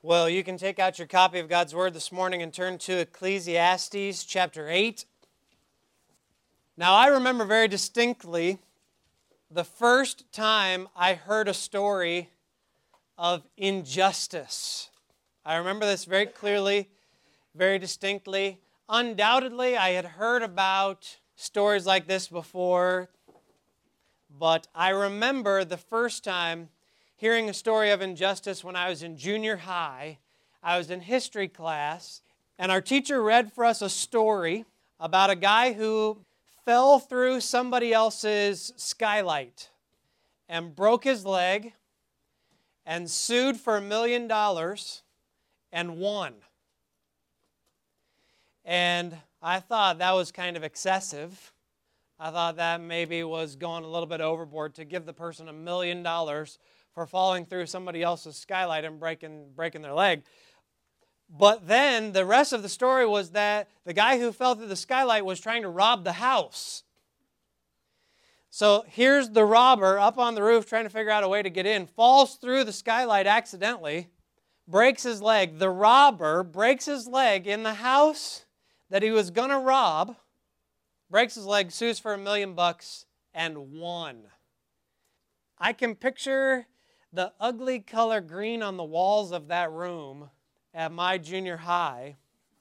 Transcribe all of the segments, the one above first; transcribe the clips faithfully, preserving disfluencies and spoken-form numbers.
Well, you can take out your copy of God's Word this morning and turn to Ecclesiastes chapter eight. Now, I remember very distinctly the first time I heard a story of injustice. I remember this very clearly, very distinctly. Undoubtedly, I had heard about stories like this before, but I remember the first time hearing a story of injustice when I was in junior high. I was in history class, and our teacher read for us a story about a guy who fell through somebody else's skylight and broke his leg and sued for a million dollars and won. And I thought that was kind of excessive. I thought that maybe was going a little bit overboard to give the person a million dollars for falling through somebody else's skylight and breaking, breaking their leg. But then the rest of the story was that the guy who fell through the skylight was trying to rob the house. So here's the robber up on the roof trying to figure out a way to get in, falls through the skylight accidentally, breaks his leg. The robber breaks his leg in the house that he was going to rob, breaks his leg, sues for a million bucks, and won. I can picture the ugly color green on the walls of that room at my junior high.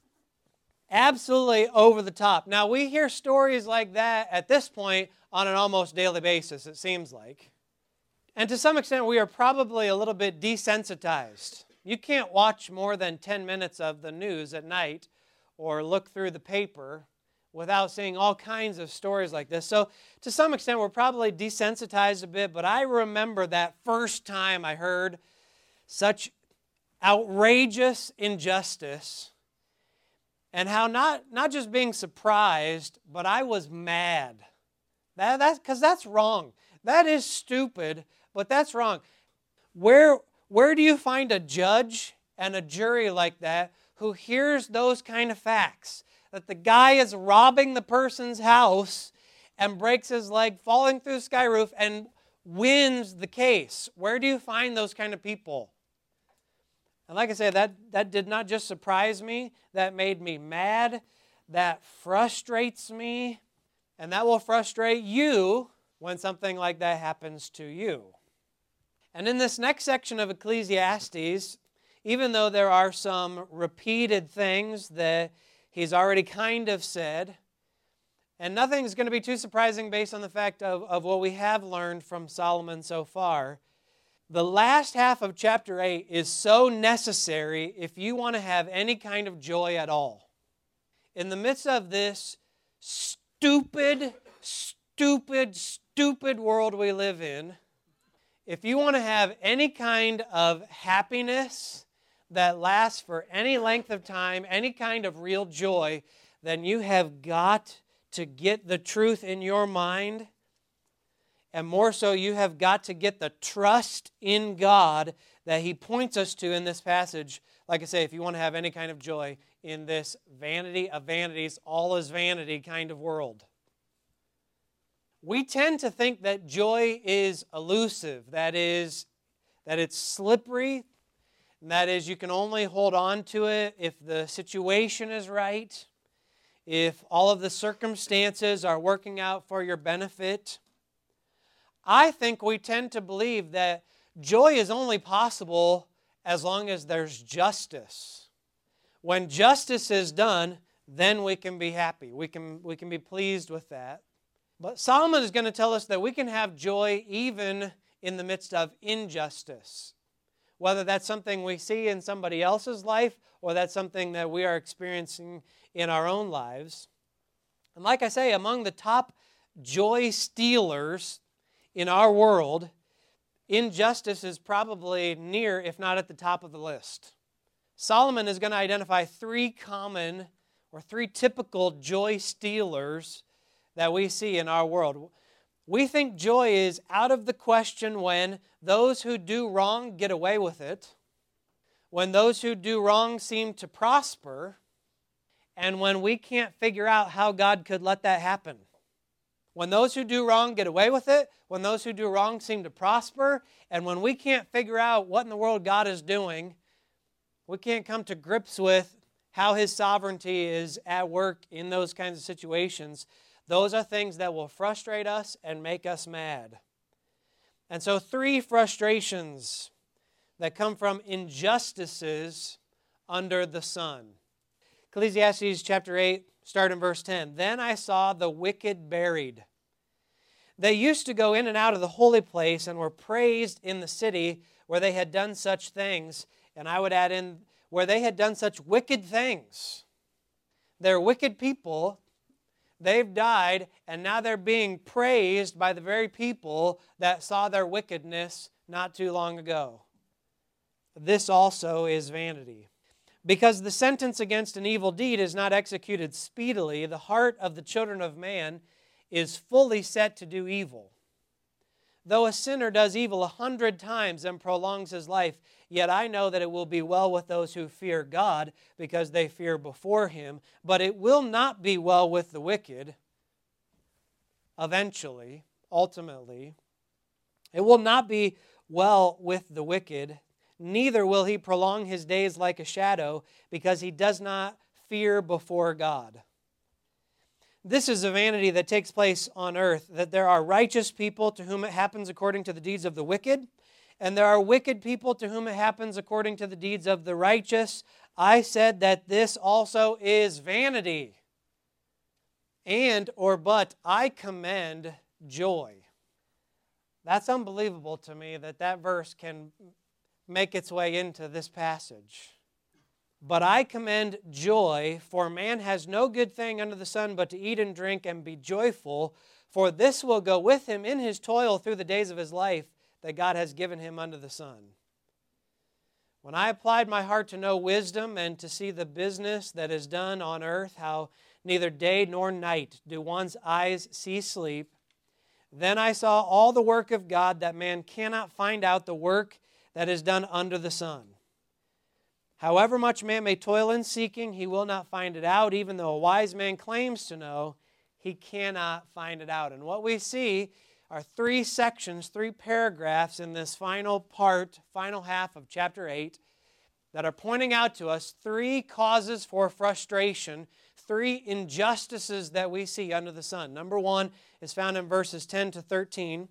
Absolutely over the top. Now, we hear stories like that at this point on an almost daily basis, it seems like. And to some extent, we are probably a little bit desensitized. You can't watch more than ten minutes of the news at night or look through the paper without seeing all kinds of stories like this. So to some extent, we're probably desensitized a bit, but I remember that first time I heard such outrageous injustice and how not, not just being surprised, but I was mad. That, that's because that's wrong. That is stupid, but that's wrong. Where, where do you find a judge and a jury like that who hears those kind of facts? That the guy is robbing the person's house and breaks his leg, falling through the sky roof, and wins the case. Where do you find those kind of people? And like I said, that, that did not just surprise me. That made me mad. That frustrates me. And that will frustrate you when something like that happens to you. And in this next section of Ecclesiastes, even though there are some repeated things that he's already kind of said, and nothing's going to be too surprising based on the fact of, of what we have learned from Solomon so far. The last half of chapter eight is so necessary if you want to have any kind of joy at all. In the midst of this stupid, stupid, stupid world we live in, if you want to have any kind of happiness that lasts for any length of time, any kind of real joy, then you have got to get the truth in your mind. And more so, you have got to get the trust in God that He points us to in this passage. Like I say, if you want to have any kind of joy in this vanity of vanities, all is vanity kind of world. We tend to think that joy is elusive, that is, that it's slippery, and that is, you can only hold on to it if the situation is right, if all of the circumstances are working out for your benefit. I think we tend to believe that joy is only possible as long as there's justice. When justice is done, then we can be happy. We can, we can be pleased with that. But Solomon is going to tell us that we can have joy even in the midst of injustice. Whether that's something we see in somebody else's life or that's something that we are experiencing in our own lives. And like I say, among the top joy stealers in our world, injustice is probably near, if not at the top of the list. Solomon is going to identify three common or three typical joy stealers that we see in our world. We think joy is out of the question when those who do wrong get away with it, when those who do wrong seem to prosper, and when we can't figure out how God could let that happen. When those who do wrong get away with it, when those who do wrong seem to prosper, and when we can't figure out what in the world God is doing, we can't come to grips with how His sovereignty is at work in those kinds of situations, those are things that will frustrate us and make us mad. And so three frustrations that come from injustices under the sun. Ecclesiastes chapter eight, start in verse ten. Then I saw the wicked buried. They used to go in and out of the holy place and were praised in the city where they had done such things. And I would add in, where they had done such wicked things. They're wicked people. They've died, and now they're being praised by the very people that saw their wickedness not too long ago. This also is vanity. Because the sentence against an evil deed is not executed speedily, the heart of the children of man is fully set to do evil. Though a sinner does evil a hundred times and prolongs his life, yet I know that it will be well with those who fear God, because they fear before Him. But it will not be well with the wicked, eventually, ultimately. It will not be well with the wicked, neither will he prolong his days like a shadow, because he does not fear before God. This is a vanity that takes place on earth, that there are righteous people to whom it happens according to the deeds of the wicked, and there are wicked people to whom it happens according to the deeds of the righteous. I said that this also is vanity. And, or but, I commend joy. That's unbelievable to me that that verse can make its way into this passage. But I commend joy, for man has no good thing under the sun but to eat and drink and be joyful, for this will go with him in his toil through the days of his life that God has given him under the sun. When I applied my heart to know wisdom and to see the business that is done on earth, how neither day nor night do one's eyes see sleep, then I saw all the work of God, that man cannot find out the work that is done under the sun. However much man may toil in seeking, he will not find it out. Even though a wise man claims to know, he cannot find it out. And what we see are three sections, three paragraphs in this final part, final half of chapter eight, that are pointing out to us three causes for frustration, three injustices that we see under the sun. Number one is found in verses ten to thirteen.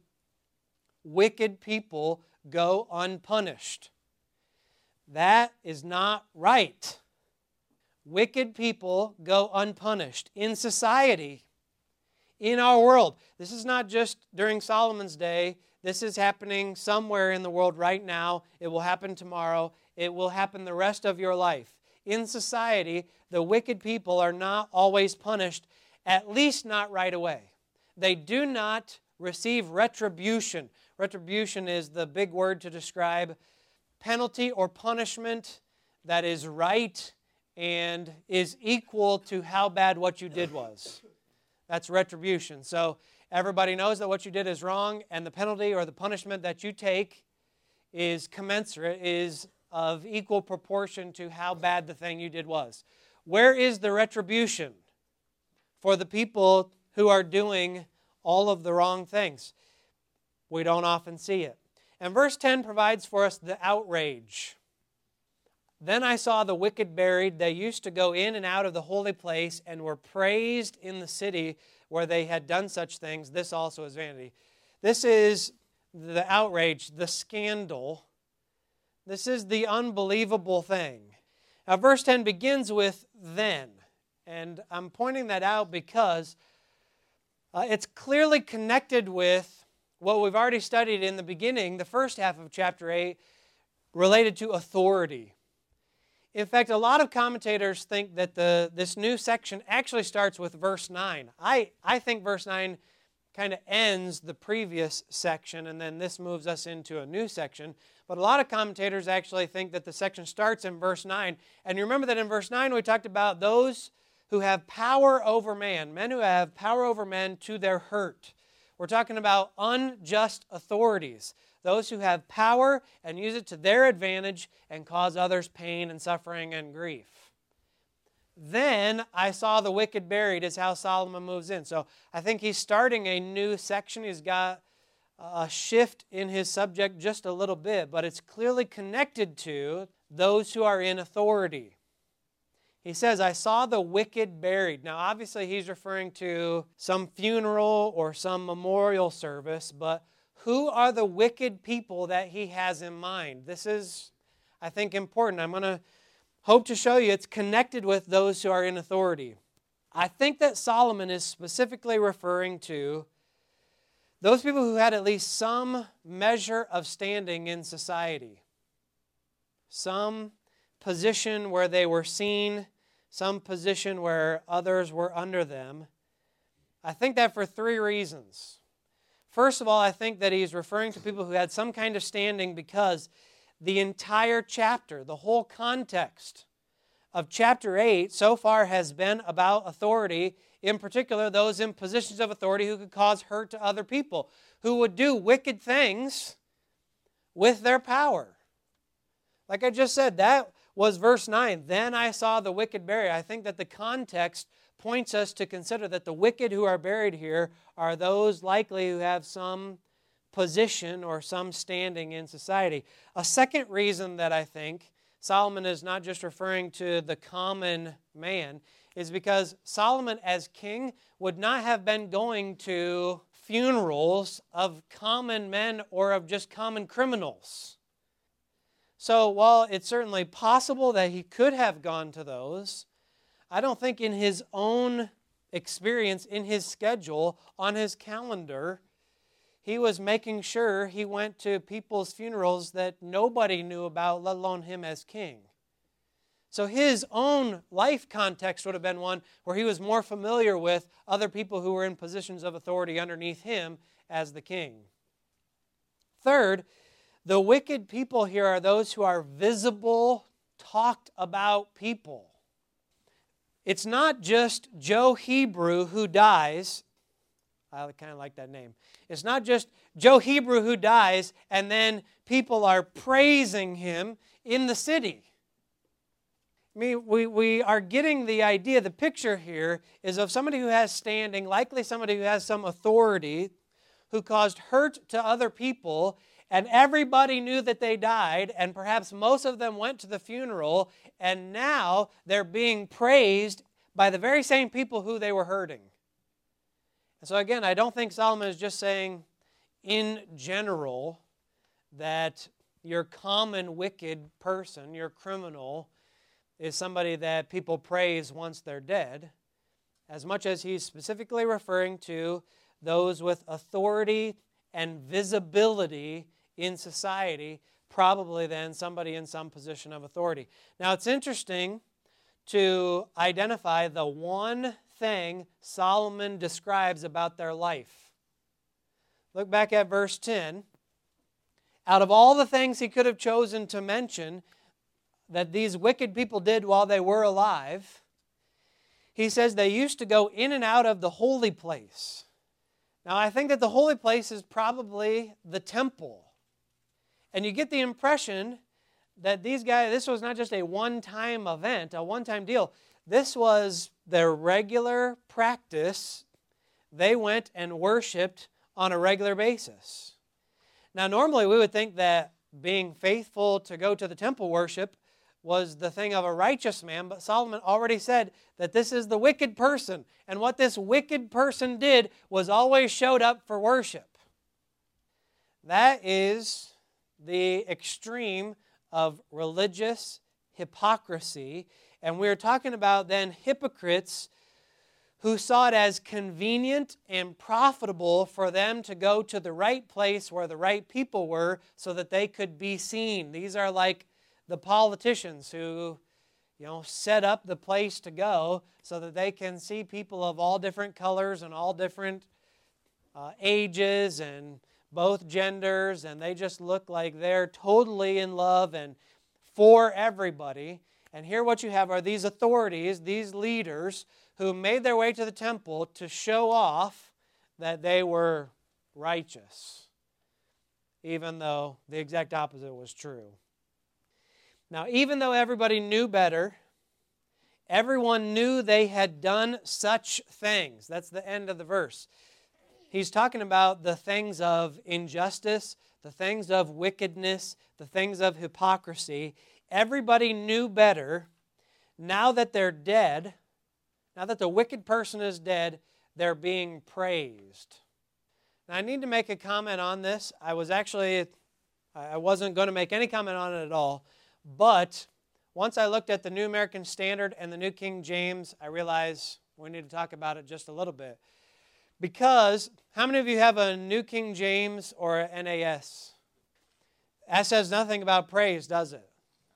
Wicked people go unpunished. That is not right. Wicked people go unpunished in society, in our world. This is not just during Solomon's day. This is happening somewhere in the world right now. It will happen tomorrow. It will happen the rest of your life. In society, the wicked people are not always punished, at least not right away. They do not receive retribution. Retribution is the big word to describe penalty or punishment that is right and is equal to how bad what you did was. That's retribution. So everybody knows that what you did is wrong, and the penalty or the punishment that you take is commensurate, is of equal proportion to how bad the thing you did was. Where is the retribution for the people who are doing all of the wrong things? We don't often see it. And verse ten provides for us the outrage. Then I saw the wicked buried. They used to go in and out of the holy place and were praised in the city where they had done such things. This also is vanity. This is the outrage, the scandal. This is the unbelievable thing. Now, verse ten begins with then. And I'm pointing that out because uh, it's clearly connected with what we've already studied in the beginning, the first half of chapter eight, related to authority. In fact, a lot of commentators think that the this new section actually starts with verse nine. I, I think verse nine kind of ends the previous section, and then this moves us into a new section. But a lot of commentators actually think that the section starts in verse nine. And you remember that in verse nine we talked about those who have power over man, men who have power over men to their hurt. We're talking about unjust authorities, those who have power and use it to their advantage and cause others pain and suffering and grief. Then I saw the wicked buried is how Solomon moves in. So I think he's starting a new section. He's got a shift in his subject just a little bit, but it's clearly connected to those who are in authority. He says, I saw the wicked buried. Now, obviously, he's referring to some funeral or some memorial service, but who are the wicked people that he has in mind? This is, I think, important. I'm going to hope to show you it's connected with those who are in authority. I think that Solomon is specifically referring to those people who had at least some measure of standing in society, some position where they were seen, some position where others were under them. I think that for three reasons. First of all, I think that he's referring to people who had some kind of standing because the entire chapter, the whole context of chapter eight so far has been about authority, in particular those in positions of authority who could cause hurt to other people, who would do wicked things with their power. Like I just said, that was verse nine. Then I saw the wicked buried. I think that the context points us to consider that the wicked who are buried here are those likely who have some position or some standing in society. A second reason that I think Solomon is not just referring to the common man is because Solomon as king would not have been going to funerals of common men or of just common criminals. So while it's certainly possible that he could have gone to those, I don't think in his own experience, in his schedule, on his calendar, he was making sure he went to people's funerals that nobody knew about, let alone him as king. So his own life context would have been one where he was more familiar with other people who were in positions of authority underneath him as the king. Third, the wicked people here are those who are visible, talked about people. It's not just Joe Hebrew who dies. I kind of like that name. It's not just Joe Hebrew who dies and then people are praising him in the city. I mean, we, we are getting the idea, the picture here is of somebody who has standing, likely somebody who has some authority, who caused hurt to other people, and everybody knew that they died, and perhaps most of them went to the funeral, and now they're being praised by the very same people who they were hurting. And so again, I don't think Solomon is just saying in general that your common wicked person, your criminal, is somebody that people praise once they're dead, as much as he's specifically referring to those with authority and visibility in society, probably then somebody in some position of authority. Now it's interesting to identify the one thing Solomon describes about their life. Look back at verse ten. Out of all the things he could have chosen to mention that these wicked people did while they were alive, he says they used to go in and out of the holy place. Now I think that the holy place is probably the temple. And you get the impression that these guys, this was not just a one-time event, a one-time deal. This was their regular practice. They went and worshiped on a regular basis. Now, normally we would think that being faithful to go to the temple worship was the thing of a righteous man, but Solomon already said that this is the wicked person. And what this wicked person did was always showed up for worship. That is the extreme of religious hypocrisy. And we're talking about then hypocrites who saw it as convenient and profitable for them to go to the right place where the right people were so that they could be seen. These are like the politicians who, you know, set up the place to go so that they can see people of all different colors and all different uh, ages and both genders, and they just look like they're totally in love and for everybody. And here what you have are these authorities, these leaders, who made their way to the temple to show off that they were righteous, even though the exact opposite was true. Now, even though everybody knew better, everyone knew they had done such things. That's the end of the verse. He's talking about the things of injustice, the things of wickedness, the things of hypocrisy. everybody knew better. Now that they're dead, now that the wicked person is dead, they're being praised. Now, I need to make a comment on this. I was actually, I wasn't going to make any comment on it at all, but once I looked at the New American Standard and the New King James, I realized we need to talk about it just a little bit. Because, how many of you have a New King James or an N A S? That says nothing about praise, does it?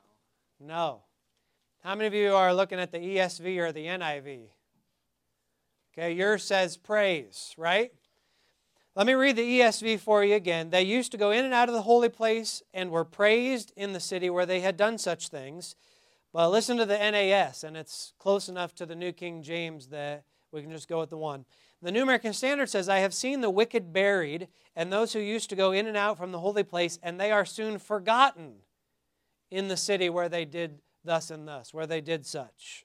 No. How many of you are looking at the E S V or the N I V? Okay, yours says praise, right? Let me read the E S V for you again. They used to go in and out of the holy place and were praised in the city where they had done such things. But listen to the N A S, and it's close enough to the New King James that we can just go with the one. The New American Standard says, I have seen the wicked buried, and those who used to go in and out from the holy place, and they are soon forgotten in the city where they did thus and thus, where they did such.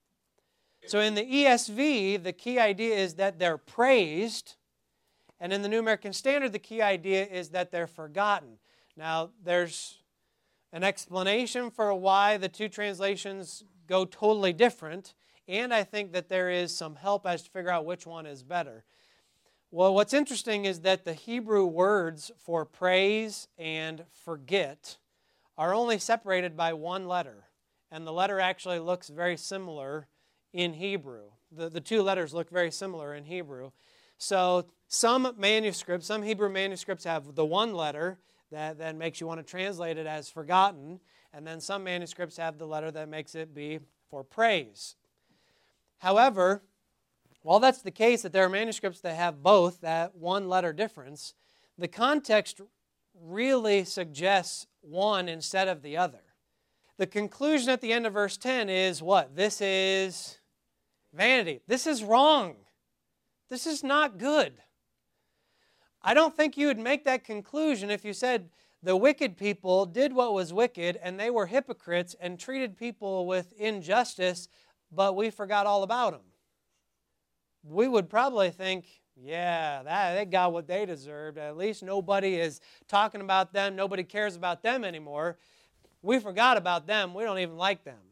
So in the E S V, the key idea is that they're praised, and in the New American Standard, the key idea is that they're forgotten. Now, there's an explanation for why the two translations go totally different, and I think that there is some help as to figure out which one is better. Well, what's interesting is that the Hebrew words for praise and forget are only separated by one letter, and the letter actually looks very similar in Hebrew. The, the two letters look very similar in Hebrew. So some manuscripts, some Hebrew manuscripts have the one letter that then makes you want to translate it as forgotten, and then some manuscripts have the letter that makes it be for praise. However, while that's the case that there are manuscripts that have both, that one letter difference, the context really suggests one instead of the other. The conclusion at the end of verse ten is what? This is vanity. This is wrong. This is not good. I don't think you would make that conclusion if you said the wicked people did what was wicked and they were hypocrites and treated people with injustice, but we forgot all about them. We would probably think, yeah, that, they got what they deserved. At least nobody is talking about them. Nobody cares about them anymore. We forgot about them. We don't even like them.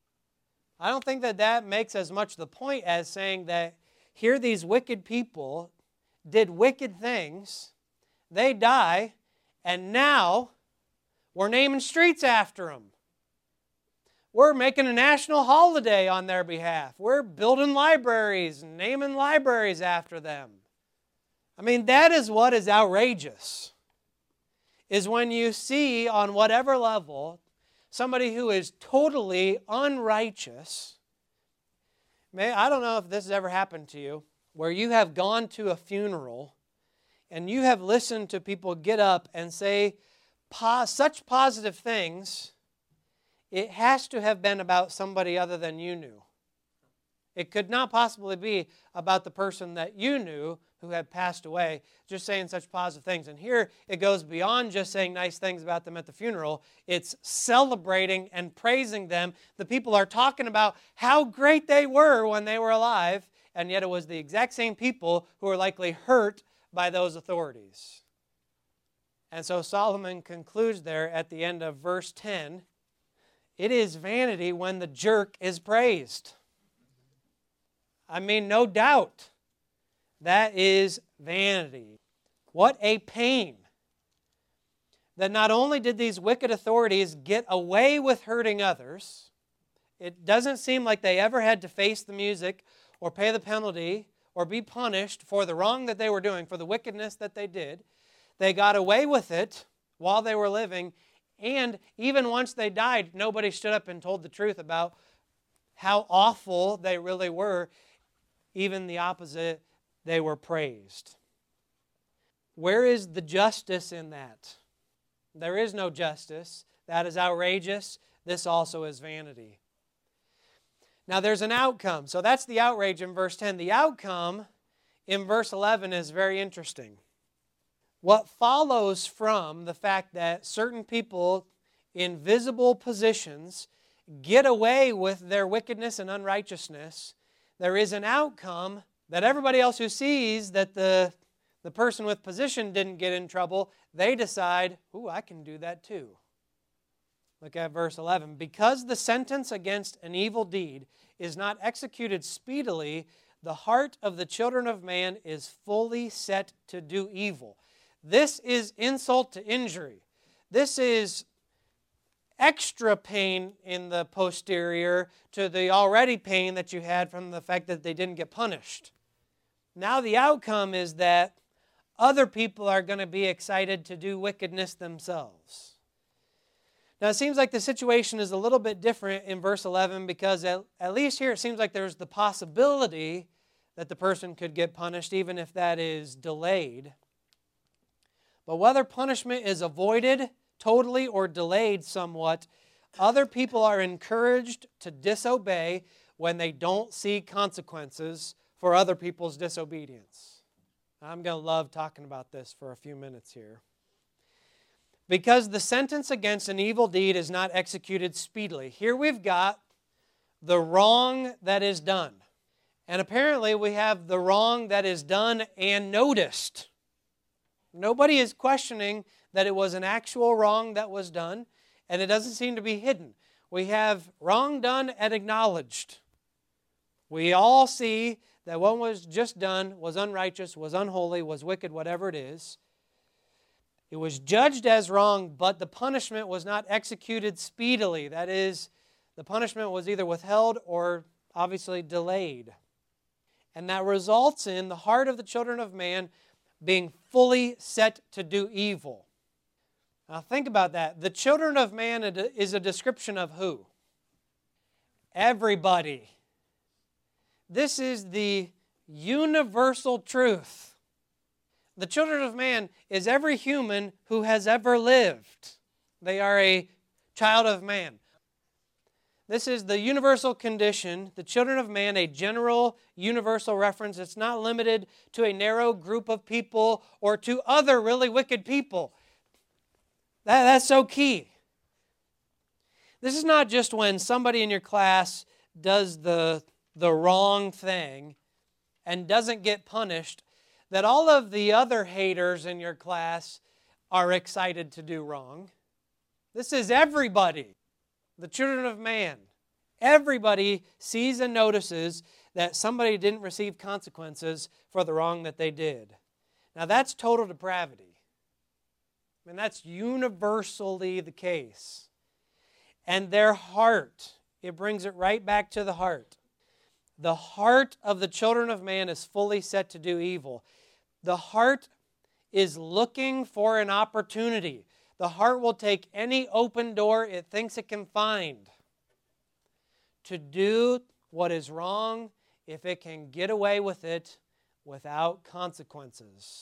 I don't think that that makes as much the point as saying that here these wicked people did wicked things, they die, and now we're naming streets after them. We're making a national holiday on their behalf. We're building libraries and naming libraries after them. I mean, that is what is outrageous, is when you see on whatever level somebody who is totally unrighteous. May, I don't know if this has ever happened to you, where you have gone to a funeral and you have listened to people get up and say po- such positive things. It has to have been about somebody other than you knew. It could not possibly be about the person that you knew who had passed away, just saying such positive things. And here it goes beyond just saying nice things about them at the funeral. It's celebrating and praising them. The people are talking about how great they were when they were alive, and yet it was the exact same people who were likely hurt by those authorities. And so Solomon concludes there at the end of verse ten, it is vanity when the jerk is praised. I mean, no doubt, that is vanity. What a pain that not only did these wicked authorities get away with hurting others, it doesn't seem like they ever had to face the music or pay the penalty or be punished for the wrong that they were doing, for the wickedness that they did. They got away with it while they were living, and even once they died, nobody stood up and told the truth about how awful they really were. Even the opposite, they were praised. Where is the justice in that? There is no justice. That is outrageous. This also is vanity. Now there's an outcome. So that's the outrage in verse ten. The outcome in verse eleven is very interesting. What follows from the fact that certain people in visible positions get away with their wickedness and unrighteousness, there is an outcome that everybody else who sees that the, the person with position didn't get in trouble, they decide, ooh, I can do that too. Look at verse eleven. Because the sentence against an evil deed is not executed speedily, the heart of the children of man is fully set to do evil. This is insult to injury. This is extra pain in the posterior to the already pain that you had from the fact that they didn't get punished. Now the outcome is that other people are going to be excited to do wickedness themselves. Now it seems like the situation is a little bit different in verse eleven because at, at least here it seems like there's the possibility that the person could get punished even if that is delayed. But whether punishment is avoided totally or delayed somewhat, other people are encouraged to disobey when they don't see consequences for other people's disobedience. I'm going to love talking about this for a few minutes here. Because the sentence against an evil deed is not executed speedily. Here we've got the wrong that is done. And apparently we have the wrong that is done and noticed. Nobody is questioning that it was an actual wrong that was done, and it doesn't seem to be hidden. We have wrong done and acknowledged. We all see that what was just done was unrighteous, was unholy, was wicked, whatever it is. It was judged as wrong, but the punishment was not executed speedily. That is, the punishment was either withheld or obviously delayed. And that results in the heart of the children of man being fully set to do evil. Now think about that. The children of man is a description of who? Everybody. This is the universal truth. The children of man is every human who has ever lived. They are a child of man. This is the universal condition, the children of man, a general, universal reference. It's not limited to a narrow group of people or to other really wicked people. That, that's so key. This is not just when somebody in your class does the, the wrong thing and doesn't get punished, that all of the other haters in your class are excited to do wrong. This is everybody. The children of man. Everybody sees and notices that somebody didn't receive consequences for the wrong that they did. Now that's total depravity. I mean, that's universally the case. And their heart, it brings it right back to the heart. The heart of the children of man is fully set to do evil. The heart is looking for an opportunity. The heart will take any open door it thinks it can find to do what is wrong if it can get away with it without consequences.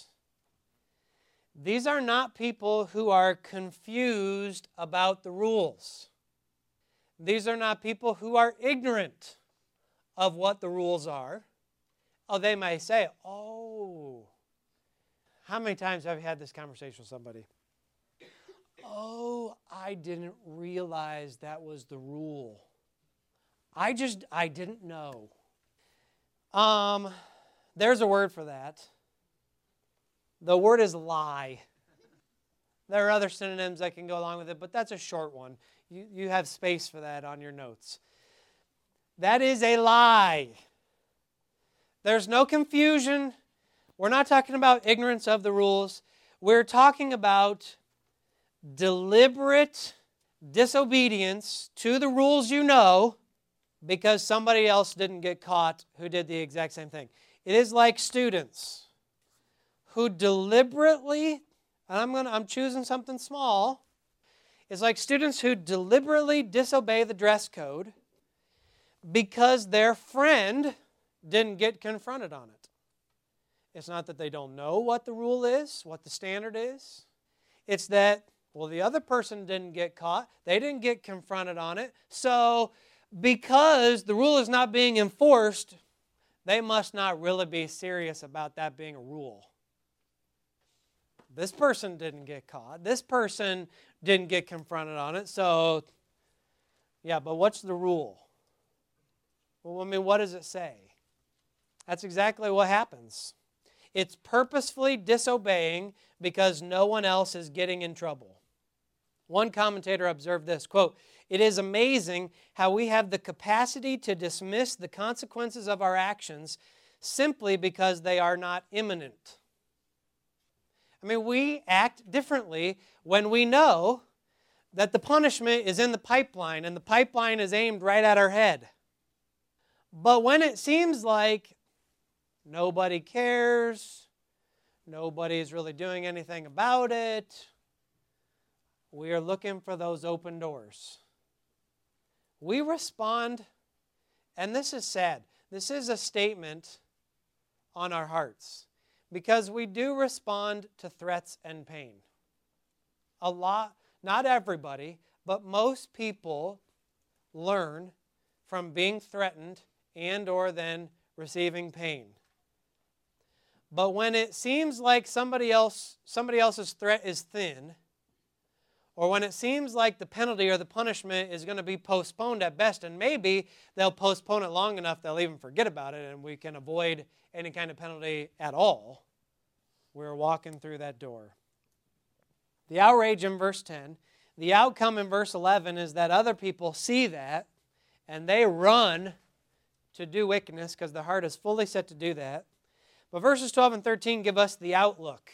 These are not people who are confused about the rules. These are not people who are ignorant of what the rules are. Oh, they may say, oh, how many times have you had this conversation with somebody? Oh, I didn't realize that was the rule. I just, I didn't know. Um, there's a word for that. The word is lie. There are other synonyms that can go along with it, but that's a short one. You, you have space for that on your notes. That is a lie. There's no confusion. We're not talking about ignorance of the rules. We're talking about deliberate disobedience to the rules you know because somebody else didn't get caught who did the exact same thing. It is like students who deliberately, and I'm gonna, I'm choosing something small, it's like students who deliberately disobey the dress code because their friend didn't get confronted on it. It's not that they don't know what the rule is, what the standard is. It's that, well, the other person didn't get caught. They didn't get confronted on it. So because the rule is not being enforced, they must not really be serious about that being a rule. This person didn't get caught. This person didn't get confronted on it. So, yeah, but what's the rule? Well, I mean, what does it say? That's exactly what happens. It's purposefully disobeying because no one else is getting in trouble. One commentator observed this, quote, "It is amazing how we have the capacity to dismiss the consequences of our actions simply because they are not imminent." I mean, we act differently when we know that the punishment is in the pipeline and the pipeline is aimed right at our head. But when it seems like nobody cares, nobody is really doing anything about it, we are looking for those open doors. We respond, and this is sad. This is a statement on our hearts because we do respond to threats and pain. A lot, not everybody, but most people learn from being threatened and or then receiving pain. But when it seems like somebody else, somebody else's threat is thin, or when it seems like the penalty or the punishment is going to be postponed at best, and maybe they'll postpone it long enough they'll even forget about it and we can avoid any kind of penalty at all, we're walking through that door. The outrage in verse ten, the outcome in verse eleven is that other people see that and they run to do wickedness because the heart is fully set to do that. But verses twelve and thirteen give us the outlook.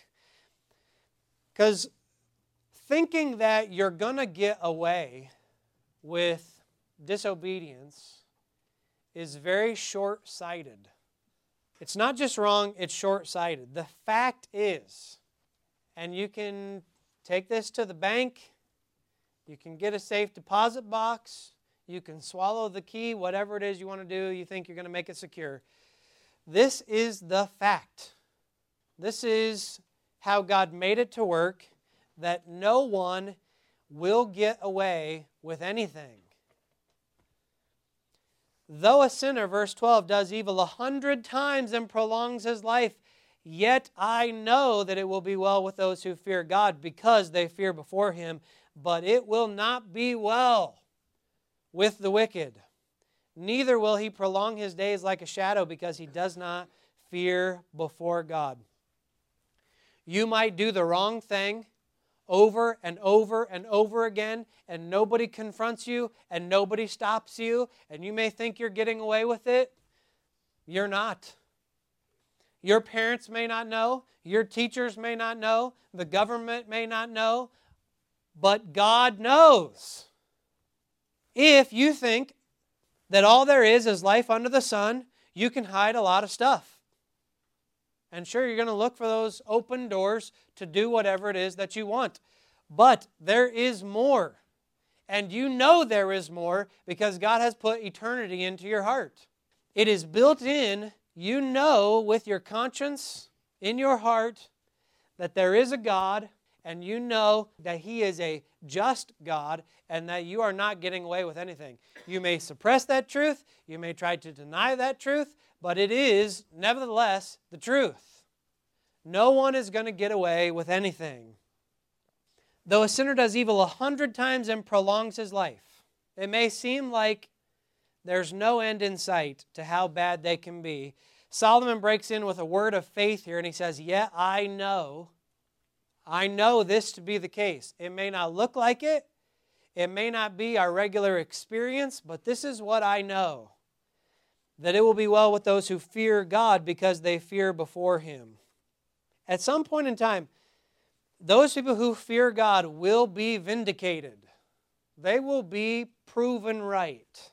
Because thinking that you're going to get away with disobedience is very short-sighted. It's not just wrong, it's short-sighted. The fact is, and you can take this to the bank, you can get a safe deposit box, you can swallow the key, whatever it is you want to do, you think you're going to make it secure. This is the fact. This is how God made it to work, that no one will get away with anything. Though a sinner, verse twelve, does evil a hundred times and prolongs his life, yet I know that it will be well with those who fear God because they fear before Him, but it will not be well with the wicked. Neither will he prolong his days like a shadow because he does not fear before God. You might do the wrong thing over and over and over again, and nobody confronts you, and nobody stops you, and you may think you're getting away with it. You're not. Your parents may not know, your teachers may not know, the government may not know, but God knows. If you think that all there is is life under the sun, you can hide a lot of stuff. And sure, you're going to look for those open doors to do whatever it is that you want. But there is more. And you know there is more because God has put eternity into your heart. It is built in, you know with your conscience in your heart that there is a God, and you know that He is a just God and that you are not getting away with anything. You may suppress that truth, you may try to deny that truth, but it is, nevertheless, the truth. No one is going to get away with anything. Though a sinner does evil a hundred times and prolongs his life, it may seem like there's no end in sight to how bad they can be. Solomon breaks in with a word of faith here, and he says, yeah, I know. I know this to be the case. It may not look like it. It may not be our regular experience, but this is what I know. That it will be well with those who fear God because they fear before Him. At some point in time, those people who fear God will be vindicated. They will be proven right.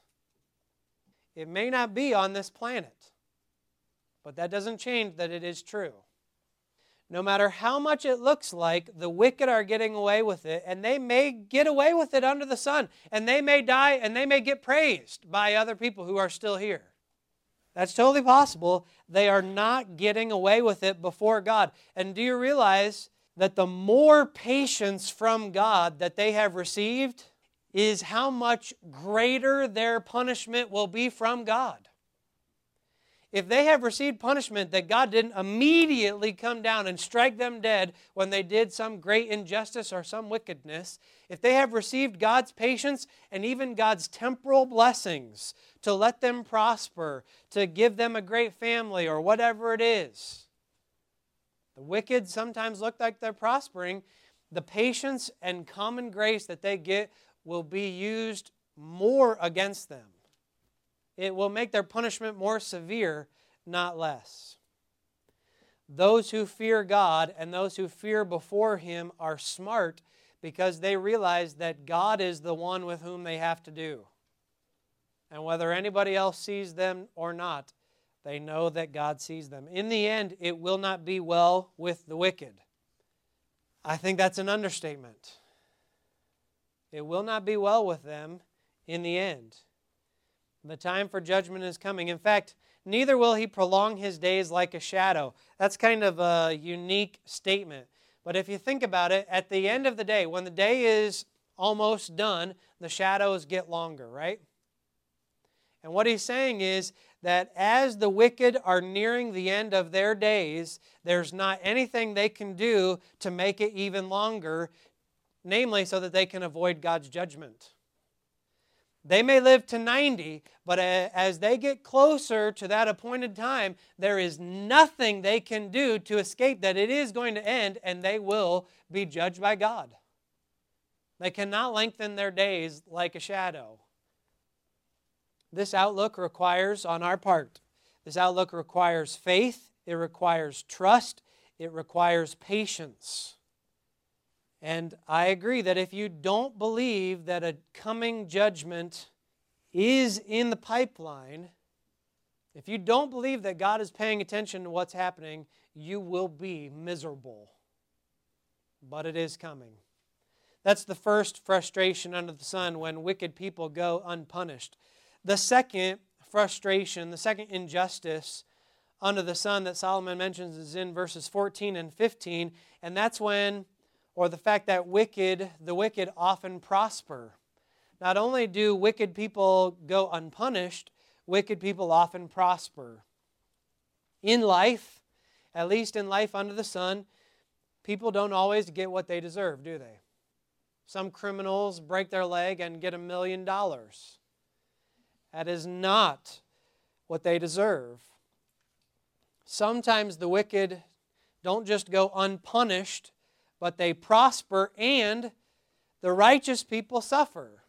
It may not be on this planet, but that doesn't change that it is true. No matter how much it looks like the wicked are getting away with it, and they may get away with it under the sun, and they may die, and they may get praised by other people who are still here. That's totally possible. They are not getting away with it before God. And do you realize that the more patience from God that they have received is how much greater their punishment will be from God? If they have received punishment that God didn't immediately come down and strike them dead when they did some great injustice or some wickedness, if they have received God's patience and even God's temporal blessings to let them prosper, to give them a great family or whatever it is, the wicked sometimes look like they're prospering. the patience and common grace that they get will be used more against them. It will make their punishment more severe, not less. Those who fear God and those who fear before Him are smart because they realize that God is the one with whom they have to do. And whether anybody else sees them or not, they know that God sees them. In the end, it will not be well with the wicked. I think that's an understatement. It will not be well with them in the end. The time for judgment is coming. In fact, neither will He prolong His days like a shadow. That's kind of a unique statement. But if you think about it, at the end of the day, when the day is almost done, the shadows get longer, right? And what He's saying is that as the wicked are nearing the end of their days, there's not anything they can do to make it even longer, namely so that they can avoid God's judgment. They may live to ninety, but as they get closer to that appointed time, there is nothing they can do to escape that it is going to end, and they will be judged by God. They cannot lengthen their days like a shadow. This outlook requires, on our part, this outlook requires faith, it requires trust, it requires patience. And I agree that if you don't believe that a coming judgment is in the pipeline, if you don't believe that God is paying attention to what's happening, you will be miserable. But it is coming. That's the first frustration under the sun, when wicked people go unpunished. The second frustration, the second injustice under the sun that Solomon mentions is in verses fourteen and fifteen, and that's when, or the fact that wicked, the wicked often prosper. Not only do wicked people go unpunished, wicked people often prosper. In life, at least in life under the sun, people don't always get what they deserve, do they? Some criminals break their leg and get a million dollars. That is not what they deserve. Sometimes the wicked don't just go unpunished, but they prosper, and the righteous people suffer.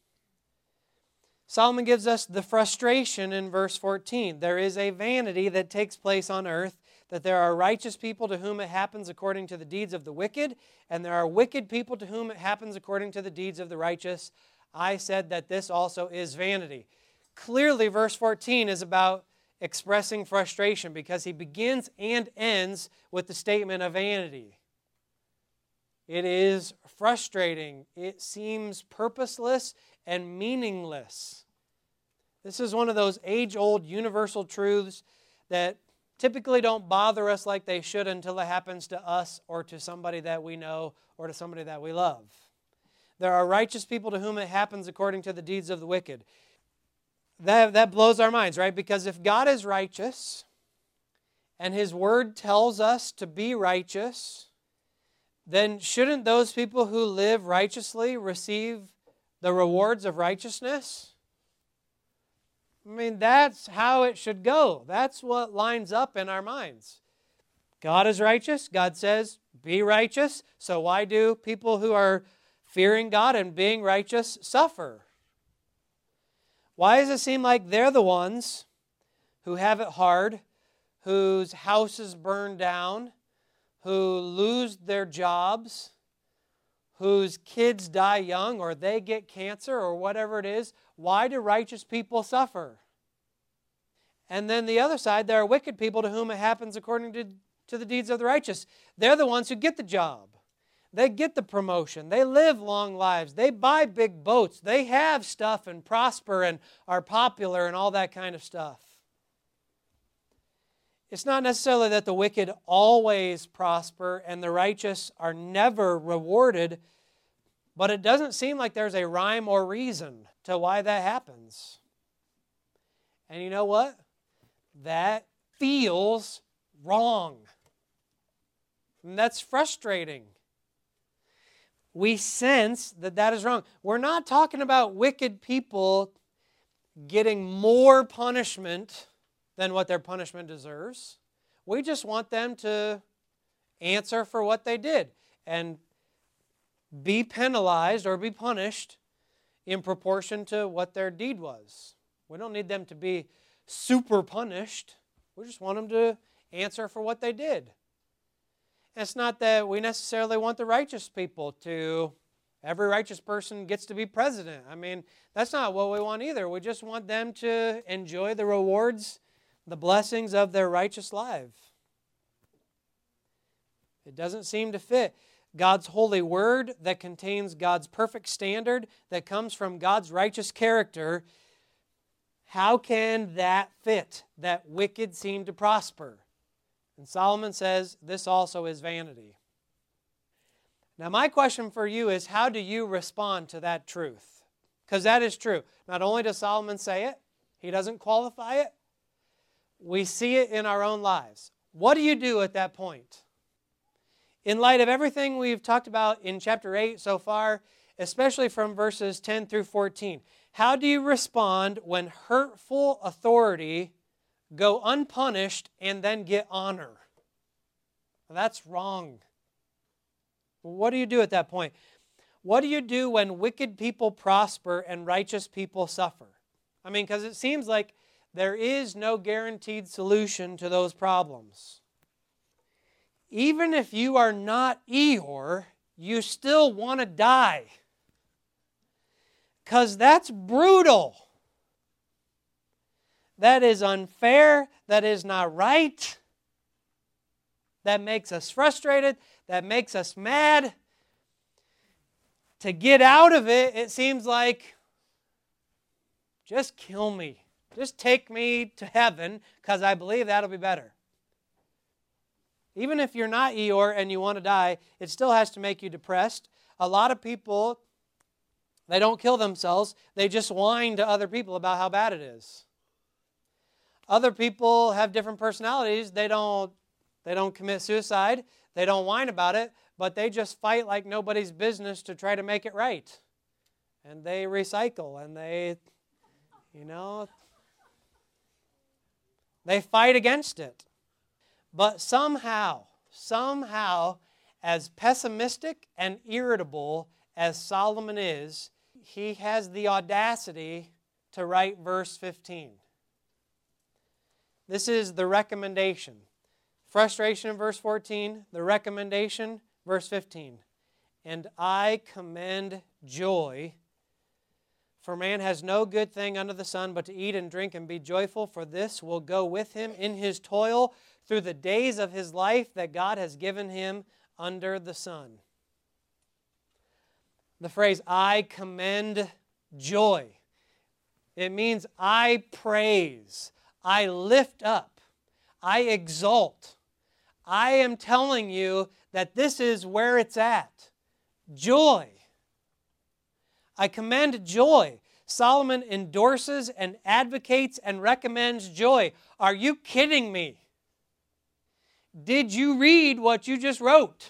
Solomon gives us the frustration in verse fourteen. There is a vanity that takes place on earth, that there are righteous people to whom it happens according to the deeds of the wicked, and there are wicked people to whom it happens according to the deeds of the righteous. I said that this also is vanity. Clearly, verse fourteen is about expressing frustration because he begins and ends with the statement of vanity. It is frustrating. It seems purposeless and meaningless. This is one of those age-old universal truths that typically don't bother us like they should until it happens to us or to somebody that we know or to somebody that we love. There are righteous people to whom it happens according to the deeds of the wicked. That, that blows our minds, right? Because if God is righteous and His Word tells us to be righteous, then shouldn't those people who live righteously receive the rewards of righteousness? I mean, that's how it should go. That's what lines up in our minds. God is righteous. God says, be righteous. So why do people who are fearing God and being righteous suffer? Why does it seem like they're the ones who have it hard, whose houses burn down, who lose their jobs, whose kids die young or they get cancer or whatever it is? Why do righteous people suffer? And then the other side, there are wicked people to whom it happens according to, to the deeds of the righteous. They're the ones who get the job. They get the promotion. They live long lives. They buy big boats. They have stuff and prosper and are popular and all that kind of stuff. It's not necessarily that the wicked always prosper and the righteous are never rewarded, but it doesn't seem like there's a rhyme or reason to why that happens. And you know what? That feels wrong. And that's frustrating. We sense that that is wrong. We're not talking about wicked people getting more punishment than what their punishment deserves. We just want them to answer for what they did. And be penalized or be punished in proportion to what their deed was. We don't need them to be super punished. We just want them to answer for what they did. And it's not that we necessarily want the righteous people to, every righteous person gets to be president. I mean, that's not what we want either. We just want them to enjoy the rewards, the blessings of their righteous life. It doesn't seem to fit. God's holy word that contains God's perfect standard that comes from God's righteous character, how can that fit? That wicked seem to prosper? And Solomon says this also is vanity. Now my question for you is, how do you respond to that truth? Because that is true. Not only does Solomon say it, he doesn't qualify it, we see it in our own lives. What do you do at that point? In light of everything we've talked about in chapter eight so far, especially from verses ten through fourteen, how do you respond when hurtful authority go unpunished and then get honor? That's wrong. What do you do at that point? What do you do when wicked people prosper and righteous people suffer? I mean, because it seems like there is no guaranteed solution to those problems. Even if you are not Eeyore, you still want to die. Because that's brutal. That is unfair. That is not right. That makes us frustrated. That makes us mad. To get out of it, it seems like, just kill me. Just take me to heaven, because I believe that'll be better. Even if you're not Eeyore and you want to die, it still has to make you depressed. A lot of people, they don't kill themselves. They just whine to other people about how bad it is. Other people have different personalities. They don't, they don't commit suicide. They don't whine about it, but they just fight like nobody's business to try to make it right. And they recycle and they, you know, they fight against it. But somehow, somehow, as pessimistic and irritable as Solomon is, he has the audacity to write verse fifteen. This is the recommendation. Frustration in verse fourteen, the recommendation, verse fifteen. And I commend joy, for man has no good thing under the sun but to eat and drink and be joyful, for this will go with him in his toil through the days of his life that God has given him under the sun. The phrase, I commend joy. It means I praise, I lift up, I exalt. I am telling you that this is where it's at. Joy. I commend joy. Solomon endorses and advocates and recommends joy. Are you kidding me? Did you read what you just wrote?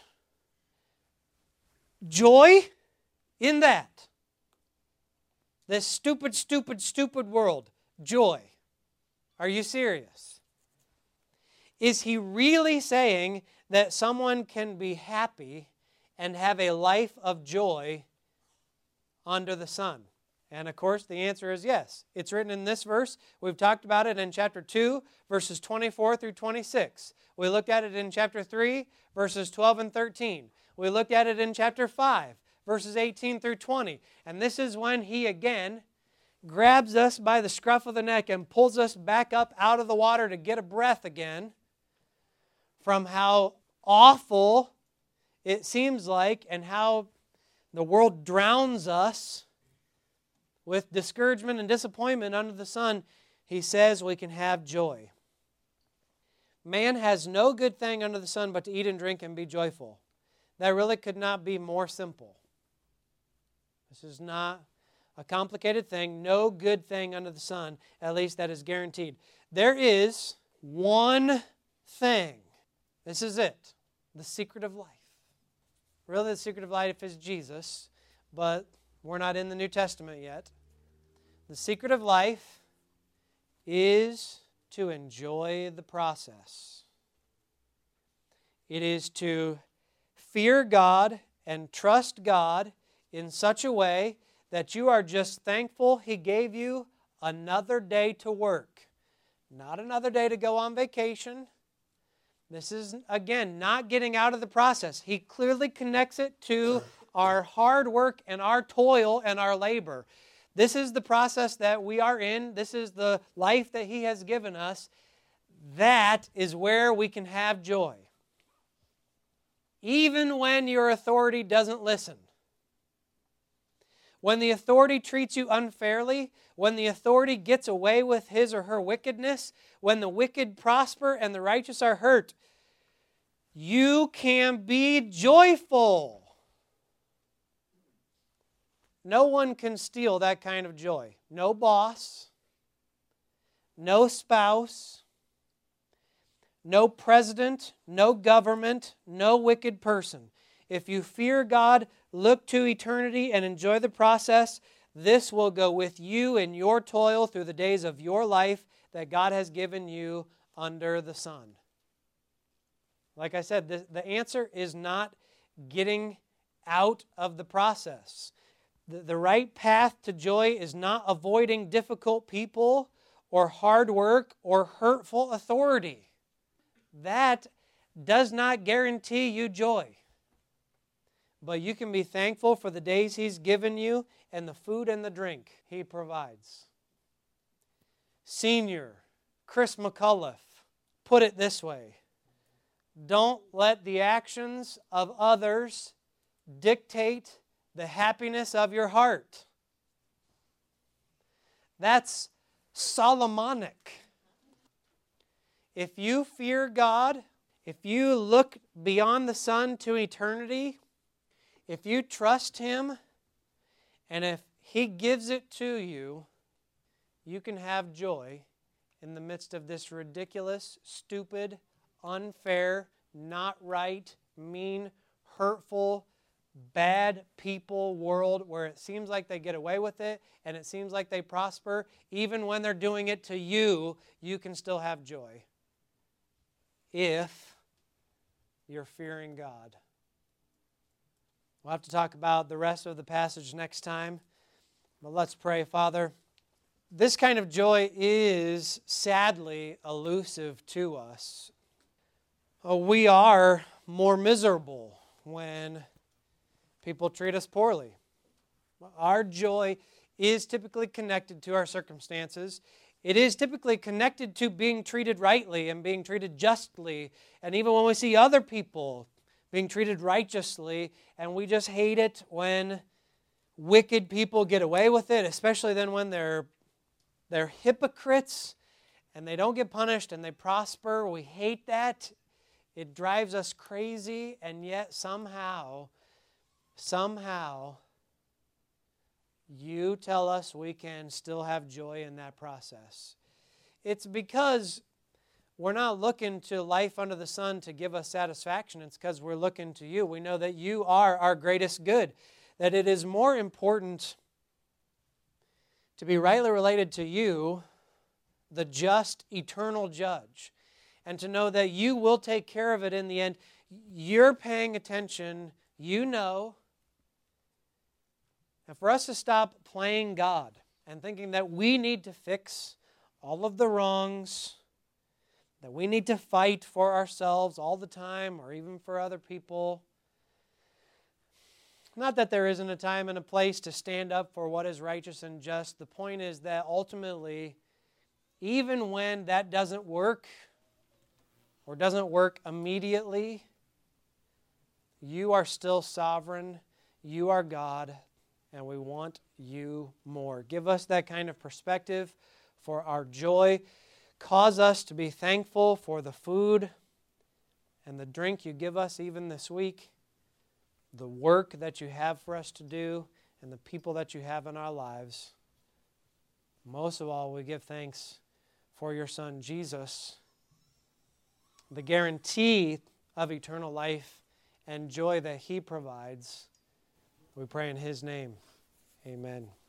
Joy in that. This stupid, stupid, stupid world. Joy. Are you serious? Is he really saying that someone can be happy and have a life of joy under the sun? And of course, the answer is yes. It's written in this verse. We've talked about it in chapter two, verses twenty-four through twenty-six. We looked at it in chapter three, verses twelve and thirteen. We looked at it in chapter five, verses eighteen through twenty. And this is when he again grabs us by the scruff of the neck and pulls us back up out of the water to get a breath again from how awful it seems like and how the world drowns us with discouragement and disappointment under the sun. He says we can have joy. Man has no good thing under the sun but to eat and drink and be joyful. That really could not be more simple. This is not a complicated thing. No good thing under the sun, at least that is guaranteed. There is one thing. This is it. The secret of life. Really, the secret of life is Jesus, but we're not in the New Testament yet. The secret of life is to enjoy the process. It is to fear God and trust God in such a way that you are just thankful He gave you another day to work, not another day to go on vacation. This is, again, not getting out of the process. He clearly connects it to our hard work and our toil and our labor. This is the process that we are in. This is the life that He has given us. That is where we can have joy. Even when your authority doesn't listen. When the authority treats you unfairly, when the authority gets away with his or her wickedness, when the wicked prosper and the righteous are hurt, you can be joyful. No one can steal that kind of joy. No boss, no spouse, no president, no government, no wicked person. If you fear God, look to eternity, and enjoy the process, this will go with you in your toil through the days of your life that God has given you under the sun. Like I said, the, the answer is not getting out of the process. The, the right path to joy is not avoiding difficult people or hard work or hurtful authority. That does not guarantee you joy. But you can be thankful for the days He's given you and the food and the drink He provides. Senior Chris McCullough put it this way: don't let the actions of others dictate the happiness of your heart. That's Solomonic. If you fear God, if you look beyond the sun to eternity, if you trust Him, and if He gives it to you, you can have joy in the midst of this ridiculous, stupid, unfair, not right, mean, hurtful, bad people world where it seems like they get away with it and it seems like they prosper. Even when they're doing it to you, you can still have joy if you're fearing God. We'll have to talk about the rest of the passage next time, but let's pray. Father, this kind of joy is sadly elusive to us. Oh, we are more miserable when people treat us poorly. Our joy is typically connected to our circumstances. It is typically connected to being treated rightly and being treated justly. And even when we see other people being treated righteously, and we just hate it when wicked people get away with it, especially then when they're, they're hypocrites and they don't get punished and they prosper. We hate that. It drives us crazy, and yet somehow, somehow, you tell us we can still have joy in that process. It's because we're not looking to life under the sun to give us satisfaction. It's because we're looking to you. We know that you are our greatest good, that it is more important to be rightly related to you, the just, eternal judge, and to know that you will take care of it in the end. You're paying attention. You know. And for us to stop playing God and thinking that we need to fix all of the wrongs, that we need to fight for ourselves all the time or even for other people. Not that there isn't a time and a place to stand up for what is righteous and just. The point is that ultimately, even when that doesn't work or doesn't work immediately, you are still sovereign. You are God. And we want you more. Give us that kind of perspective for our joy. Cause us to be thankful for the food and the drink you give us even this week, the work that you have for us to do, and the people that you have in our lives. Most of all, we give thanks for your Son, Jesus, the guarantee of eternal life and joy that He provides. We pray in His name. Amen.